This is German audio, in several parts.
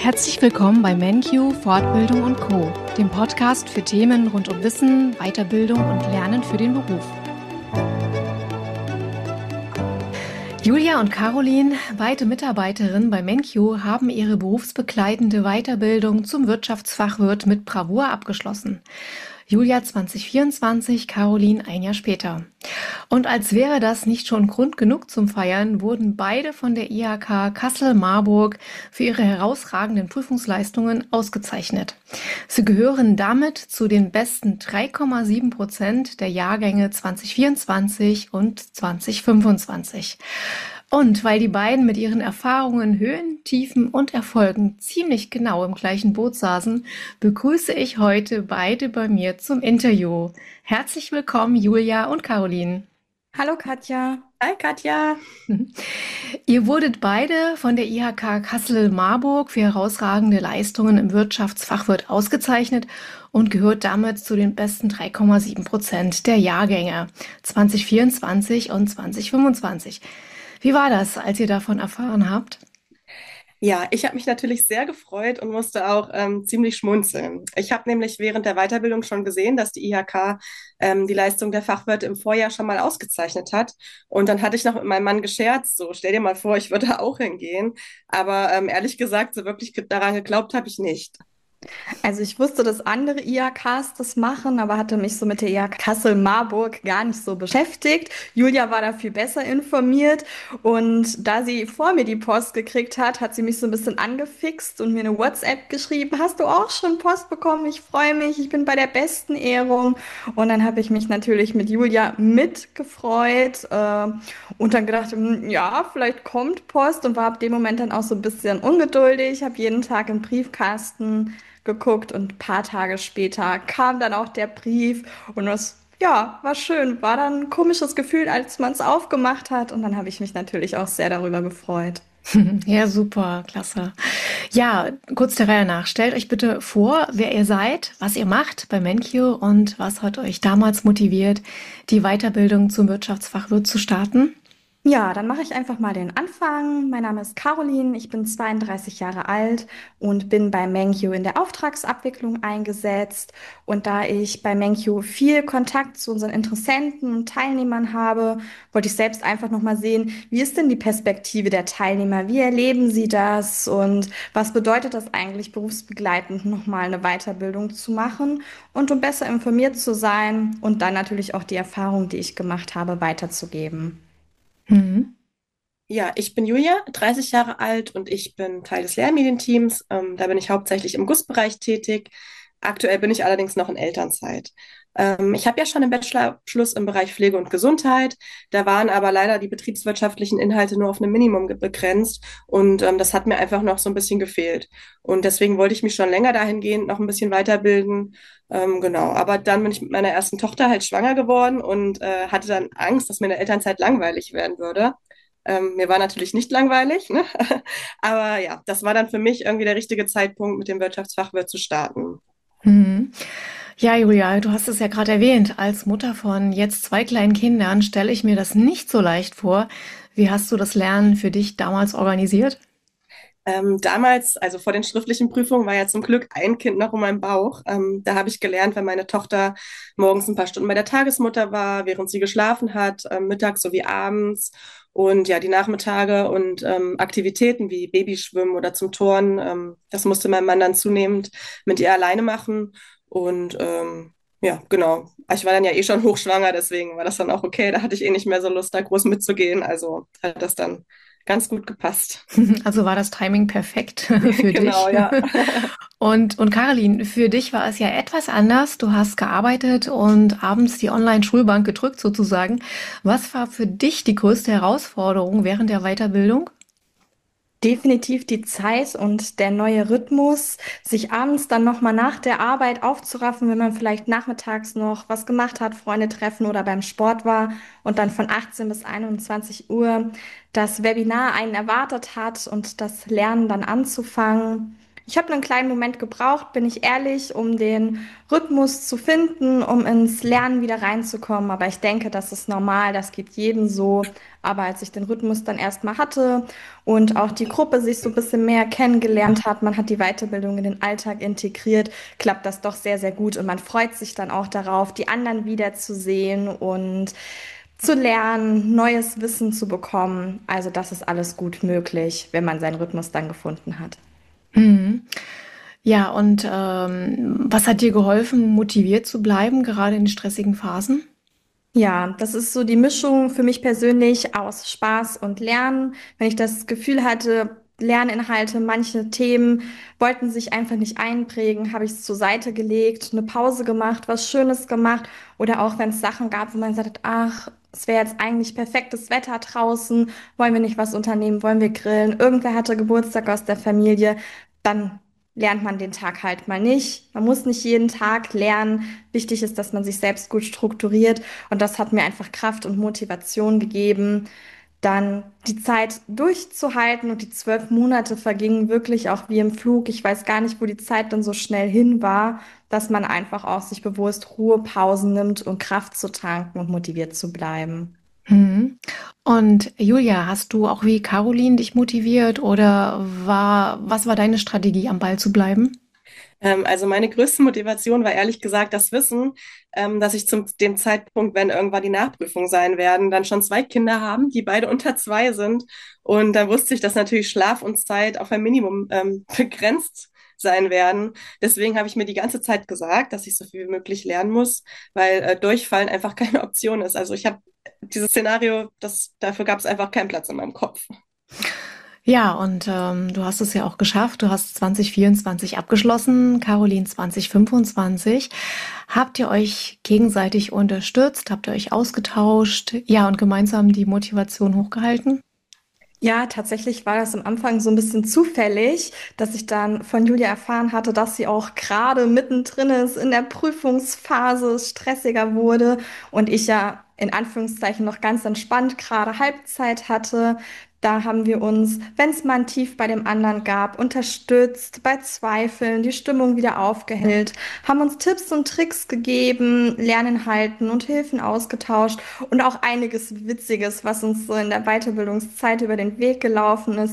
Herzlich willkommen bei MenQ Fortbildung und Co., dem Podcast für Themen rund um Wissen, Weiterbildung und Lernen für den Beruf. Julia und Caroline, beide Mitarbeiterinnen bei MenQ, haben ihre berufsbegleitende Weiterbildung zum Wirtschaftsfachwirt mit Bravour abgeschlossen. Julia 2024, Caroline ein Jahr später. Und als wäre das nicht schon Grund genug zum Feiern, wurden beide von der IHK Kassel-Marburg für ihre herausragenden Prüfungsleistungen ausgezeichnet. Sie gehören damit zu den besten 3,7% der Jahrgänge 2024 und 2025. Und weil die beiden mit ihren Erfahrungen, Höhen, Tiefen und Erfolgen ziemlich genau im gleichen Boot saßen, begrüße ich heute beide bei mir zum Interview. Herzlich willkommen, Julia und Caroline. Hallo Katja. Hi Katja. Ihr wurdet beide von der IHK Kassel-Marburg für herausragende Leistungen im Wirtschaftsfachwirt ausgezeichnet und gehört damit zu den besten 3,7% der Jahrgänge 2024 und 2025. Wie war das, als ihr davon erfahren habt? Ja, ich habe mich natürlich sehr gefreut und musste auch ziemlich schmunzeln. Ich habe nämlich während der Weiterbildung schon gesehen, dass die IHK die Leistung der Fachwirte im Vorjahr schon mal ausgezeichnet hat. Und dann hatte ich noch mit meinem Mann gescherzt, so stell dir mal vor, ich würde auch hingehen. Aber ehrlich gesagt, so wirklich daran geglaubt habe ich nicht. Also ich wusste, dass andere IHKs das machen, aber hatte mich so mit der IHK Kassel-Marburg gar nicht so beschäftigt. Julia war da viel besser informiert und da sie vor mir die Post gekriegt hat, hat sie mich so ein bisschen angefixt und mir eine WhatsApp geschrieben. Hast du auch schon Post bekommen? Ich freue mich, ich bin bei der besten Ehrung. Und dann habe ich mich natürlich mit Julia mitgefreut und dann gedacht, ja, vielleicht kommt Post und war ab dem Moment dann auch so ein bisschen ungeduldig, habe jeden Tag im Briefkasten geguckt und ein paar Tage später kam dann auch der Brief und das, ja, war schön. War dann ein komisches Gefühl, als man es aufgemacht hat und dann habe ich mich natürlich auch sehr darüber gefreut. Ja, super, klasse. Ja, kurz der Reihe nach. Stellt euch bitte vor, wer ihr seid, was ihr macht bei MenQ und was hat euch damals motiviert, die Weiterbildung zum Wirtschaftsfachwirt zu starten? Ja, dann mache ich einfach mal den Anfang. Mein Name ist Caroline, ich bin 32 Jahre alt und bin bei MenQ in der Auftragsabwicklung eingesetzt. Und da ich bei MenQ viel Kontakt zu unseren Interessenten und Teilnehmern habe, wollte ich selbst einfach noch mal sehen, wie ist denn die Perspektive der Teilnehmer? Wie erleben sie das? Und was bedeutet das eigentlich, berufsbegleitend noch mal eine Weiterbildung zu machen? Und um besser informiert zu sein und dann natürlich auch die Erfahrung, die ich gemacht habe, weiterzugeben. Mhm. Ja, ich bin Julia, 30 Jahre alt und ich bin Teil des Lehrmedienteams. Da bin ich hauptsächlich im GUS-Bereich tätig. Aktuell bin ich allerdings noch in Elternzeit. Ich habe ja schon einen Bachelorabschluss im Bereich Pflege und Gesundheit. Da waren aber leider die betriebswirtschaftlichen Inhalte nur auf ein Minimum begrenzt und das hat mir einfach noch so ein bisschen gefehlt. Und deswegen wollte ich mich schon länger dahingehend noch ein bisschen weiterbilden. Genau, aber dann bin ich mit meiner ersten Tochter halt schwanger geworden und hatte dann Angst, dass mir eine Elternzeit langweilig werden würde. Mir war natürlich nicht langweilig, ne? Aber ja, das war dann für mich irgendwie der richtige Zeitpunkt, mit dem Wirtschaftsfachwirt zu starten. Mhm. Ja, Julia, du hast es ja gerade erwähnt. Als Mutter von jetzt zwei kleinen Kindern stelle ich mir das nicht so leicht vor. Wie hast du das Lernen für dich damals organisiert? Damals, also vor den schriftlichen Prüfungen, war ja zum Glück ein Kind noch in meinem Bauch. Da habe ich gelernt, wenn meine Tochter morgens ein paar Stunden bei der Tagesmutter war, während sie geschlafen hat, mittags sowie abends. Und ja, die Nachmittage und Aktivitäten wie Babyschwimmen oder zum Turnen, das musste mein Mann dann zunehmend mit ihr alleine machen. Und ja, genau. Ich war dann ja eh schon hochschwanger, deswegen war das dann auch okay. Da hatte ich eh nicht mehr so Lust, da groß mitzugehen. Also hat das dann ganz gut gepasst. Also war das Timing perfekt für Genau, dich. ja. Und Caroline, für dich war es ja etwas anders. Du hast gearbeitet und abends die Online-Schulbank gedrückt sozusagen. Was war für dich die größte Herausforderung während der Weiterbildung? Definitiv die Zeit und der neue Rhythmus, sich abends dann nochmal nach der Arbeit aufzuraffen, wenn man vielleicht nachmittags noch was gemacht hat, Freunde treffen oder beim Sport war und dann von 18 bis 21 Uhr das Webinar einen erwartet hat und das Lernen dann anzufangen. Ich habe einen kleinen Moment gebraucht, bin ich ehrlich, um den Rhythmus zu finden, um ins Lernen wieder reinzukommen. Aber ich denke, das ist normal, das geht jedem so. Aber als ich den Rhythmus dann erstmal hatte und auch die Gruppe sich so ein bisschen mehr kennengelernt hat, man hat die Weiterbildung in den Alltag integriert, klappt das doch sehr, sehr gut. Und man freut sich dann auch darauf, die anderen wiederzusehen und zu lernen, neues Wissen zu bekommen. Also das ist alles gut möglich, wenn man seinen Rhythmus dann gefunden hat. Mhm. Ja, und was hat dir geholfen, motiviert zu bleiben, gerade in stressigen Phasen? Ja, das ist so die Mischung für mich persönlich aus Spaß und Lernen. Wenn ich das Gefühl hatte, Lerninhalte, manche Themen wollten sich einfach nicht einprägen, habe ich es zur Seite gelegt, eine Pause gemacht, was Schönes gemacht. Oder auch wenn es Sachen gab, wo man gesagt hat, ach, es wäre jetzt eigentlich perfektes Wetter draußen, wollen wir nicht was unternehmen, wollen wir grillen, irgendwer hatte Geburtstag aus der Familie, dann lernt man den Tag halt mal nicht. Man muss nicht jeden Tag lernen. Wichtig ist, dass man sich selbst gut strukturiert. Und das hat mir einfach Kraft und Motivation gegeben, dann die Zeit durchzuhalten. Und die 12 Monate vergingen wirklich auch wie im Flug. Ich weiß gar nicht, wo die Zeit dann so schnell hin war, dass man einfach auch sich bewusst Ruhepausen nimmt, um Kraft zu tanken und motiviert zu bleiben. Mhm. Und Julia, hast du auch wie Caroline dich motiviert oder was war deine Strategie, am Ball zu bleiben? Also meine größte Motivation war ehrlich gesagt das Wissen, dass ich zum dem Zeitpunkt, wenn irgendwann die Nachprüfungen sein werden, dann schon zwei Kinder haben, die beide unter zwei sind. Und dann wusste ich, dass natürlich Schlaf und Zeit auf ein Minimum begrenzt sein werden. Deswegen habe ich mir die ganze Zeit gesagt, dass ich so viel wie möglich lernen muss, weil Durchfallen einfach keine Option ist. Also ich habe dieses Szenario, dafür gab es einfach keinen Platz in meinem Kopf. Ja, und du hast es ja auch geschafft. Du hast 2024 abgeschlossen, Caroline 2025. Habt ihr euch gegenseitig unterstützt? Habt ihr euch ausgetauscht? Ja, und gemeinsam die Motivation hochgehalten? Ja, tatsächlich war das am Anfang so ein bisschen zufällig, dass ich dann von Julia erfahren hatte, dass sie auch gerade mittendrin ist in der Prüfungsphase, es stressiger wurde und ich ja in Anführungszeichen noch ganz entspannt gerade Halbzeit hatte. Da haben wir uns, wenn es mal ein Tief bei dem anderen gab, unterstützt, bei Zweifeln die Stimmung wieder aufgehellt, haben uns Tipps und Tricks gegeben, Lerninhalten und Hilfen ausgetauscht und auch einiges Witziges, was uns so in der Weiterbildungszeit über den Weg gelaufen ist.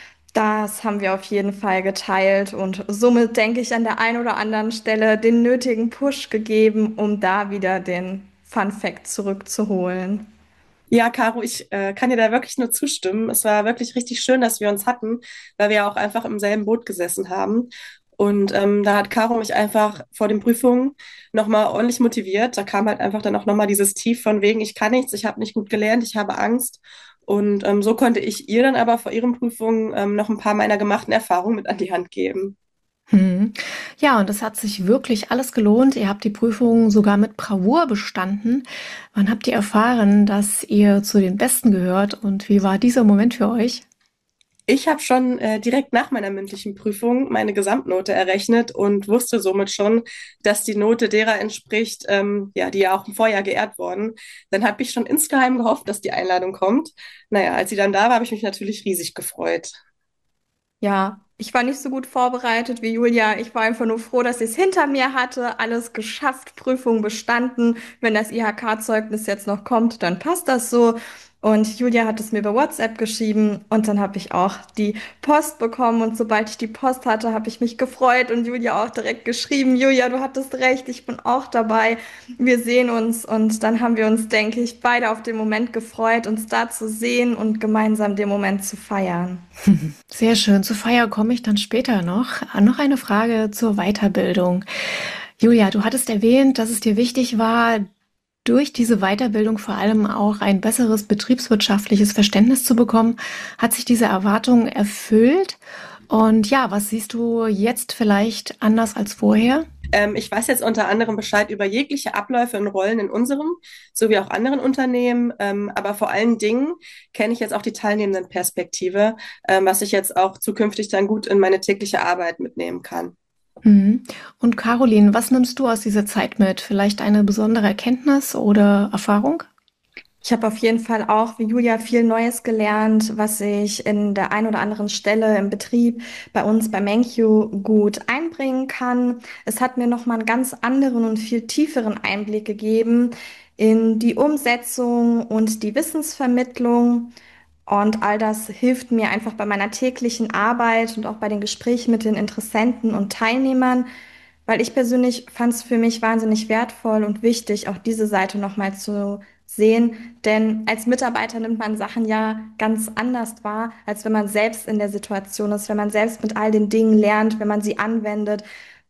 Das haben wir auf jeden Fall geteilt und somit denke ich an der einen oder anderen Stelle den nötigen Push gegeben, um da wieder den Fun Fact zurückzuholen. Ja, Caro, ich kann dir da wirklich nur zustimmen. Es war wirklich richtig schön, dass wir uns hatten, weil wir ja auch einfach im selben Boot gesessen haben. Und da hat Caro mich einfach vor den Prüfungen nochmal ordentlich motiviert. Da kam halt einfach dann auch nochmal dieses Tief von wegen, ich kann nichts, ich habe nicht gut gelernt, ich habe Angst. Und so konnte ich ihr dann aber vor ihren Prüfungen noch ein paar meiner gemachten Erfahrungen mit an die Hand geben. Mhm. Ja, und es hat sich wirklich alles gelohnt. Ihr habt die Prüfung sogar mit Bravour bestanden. Wann habt ihr erfahren, dass ihr zu den Besten gehört und wie war dieser Moment für euch? Ich habe schon direkt nach meiner mündlichen Prüfung meine Gesamtnote errechnet und wusste somit schon, dass die Note derer entspricht, ja, die ja auch im Vorjahr geehrt wurden. Dann habe ich schon insgeheim gehofft, dass die Einladung kommt. Naja, als sie dann da war, habe ich mich natürlich riesig gefreut. Ja, ich war nicht so gut vorbereitet wie Julia. Ich war einfach nur froh, dass ich es hinter mir hatte, alles geschafft, Prüfung bestanden. Wenn das IHK-Zeugnis jetzt noch kommt, dann passt das so. Und Julia hat es mir bei WhatsApp geschrieben und dann habe ich auch die Post bekommen und sobald ich die Post hatte, habe ich mich gefreut und Julia auch direkt geschrieben, Julia, du hattest recht, ich bin auch dabei. Wir sehen uns und dann haben wir uns, denke ich, beide auf den Moment gefreut, uns da zu sehen und gemeinsam den Moment zu feiern. Sehr schön. Zur Feier komme ich dann später noch. Noch eine Frage zur Weiterbildung. Julia, du hattest erwähnt, dass es dir wichtig war, durch diese Weiterbildung vor allem auch ein besseres betriebswirtschaftliches Verständnis zu bekommen. Hat sich diese Erwartung erfüllt? Und ja, was siehst du jetzt vielleicht anders als vorher? Ich weiß jetzt unter anderem Bescheid über jegliche Abläufe und Rollen in unserem sowie auch anderen Unternehmen, aber vor allen Dingen kenne ich jetzt auch die teilnehmenden Perspektive, was ich jetzt auch zukünftig dann gut in meine tägliche Arbeit mitnehmen kann. Mhm. Und Caroline, was nimmst du aus dieser Zeit mit? Vielleicht eine besondere Erkenntnis oder Erfahrung? Ich habe auf jeden Fall auch wie Julia viel Neues gelernt, was ich in der ein oder anderen Stelle im Betrieb bei uns bei MenQ gut einbringen kann. Es hat mir nochmal einen ganz anderen und viel tieferen Einblick gegeben in die Umsetzung und die Wissensvermittlung. Und all das hilft mir einfach bei meiner täglichen Arbeit und auch bei den Gesprächen mit den Interessenten und Teilnehmern, weil ich persönlich fand es für mich wahnsinnig wertvoll und wichtig, auch diese Seite nochmal zu sehen. Denn als Mitarbeiter nimmt man Sachen ja ganz anders wahr, als wenn man selbst in der Situation ist, wenn man selbst mit all den Dingen lernt, wenn man sie anwendet.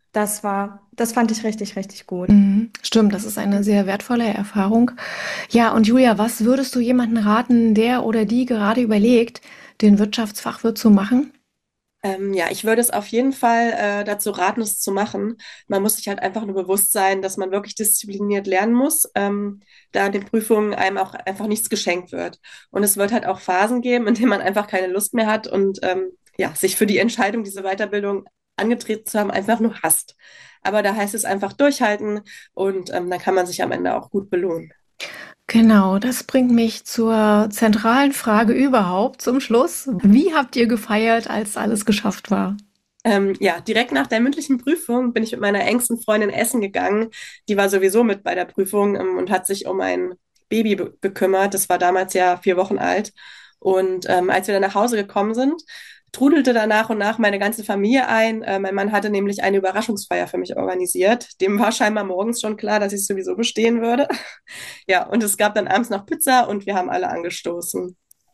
Das fand ich richtig, richtig gut. Mhm. Stimmt, das ist eine sehr wertvolle Erfahrung. Ja, und Julia, was würdest du jemanden raten, der oder die gerade überlegt, den Wirtschaftsfachwirt zu machen? Ja, ich würde es auf jeden Fall dazu raten, es zu machen. Man muss sich halt einfach nur bewusst sein, dass man wirklich diszipliniert lernen muss, da in den Prüfungen einem auch einfach nichts geschenkt wird. Und es wird halt auch Phasen geben, in denen man einfach keine Lust mehr hat und ja, sich für die Entscheidung, diese Weiterbildung angetreten zu haben, einfach nur hasst. Aber da heißt es einfach durchhalten und dann kann man sich am Ende auch gut belohnen. Genau, das bringt mich zur zentralen Frage überhaupt zum Schluss. Wie habt ihr gefeiert, als alles geschafft war? Ja, direkt nach der mündlichen Prüfung bin ich mit meiner engsten Freundin essen gegangen. Die war sowieso mit bei der Prüfung, und hat sich um ein Baby gekümmert. Das war damals ja 4 Wochen alt. Und als wir dann nach Hause gekommen sind, trudelte da nach und nach meine ganze Familie ein. Mein Mann hatte nämlich eine Überraschungsfeier für mich organisiert. Dem war scheinbar morgens schon klar, dass ich sowieso bestehen würde. Ja, und es gab dann abends noch Pizza und wir haben alle angestoßen.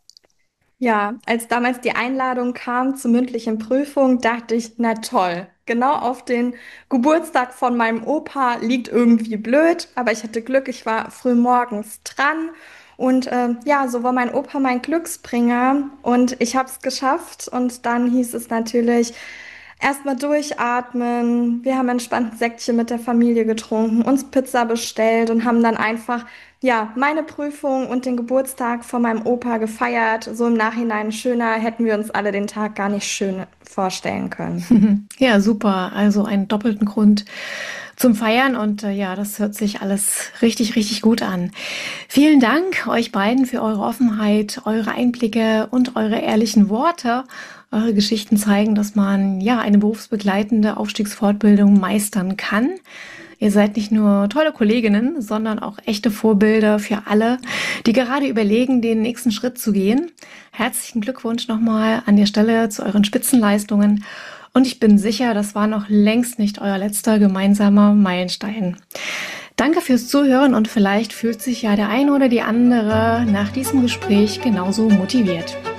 Ja, als damals die Einladung kam zur mündlichen Prüfung, dachte ich, na toll, genau auf den Geburtstag von meinem Opa liegt irgendwie blöd, aber ich hatte Glück, ich war früh morgens dran und ja, so war mein Opa mein Glücksbringer und ich habe es geschafft und dann hieß es natürlich erstmal durchatmen. Wir haben entspannt ein Säckchen mit der Familie getrunken, uns Pizza bestellt und haben dann einfach ja, meine Prüfung und den Geburtstag von meinem Opa gefeiert. So im Nachhinein schöner hätten wir uns alle den Tag gar nicht schön vorstellen können. Ja, super. Also einen doppelten Grund zum Feiern und ja, das hört sich alles richtig, richtig gut an. Vielen Dank euch beiden für eure Offenheit, eure Einblicke und eure ehrlichen Worte. Eure Geschichten zeigen, dass man ja eine berufsbegleitende Aufstiegsfortbildung meistern kann. Ihr seid nicht nur tolle Kolleginnen, sondern auch echte Vorbilder für alle, die gerade überlegen, den nächsten Schritt zu gehen. Herzlichen Glückwunsch nochmal an der Stelle zu euren Spitzenleistungen. Und ich bin sicher, das war noch längst nicht euer letzter gemeinsamer Meilenstein. Danke fürs Zuhören und vielleicht fühlt sich ja der eine oder die andere nach diesem Gespräch genauso motiviert.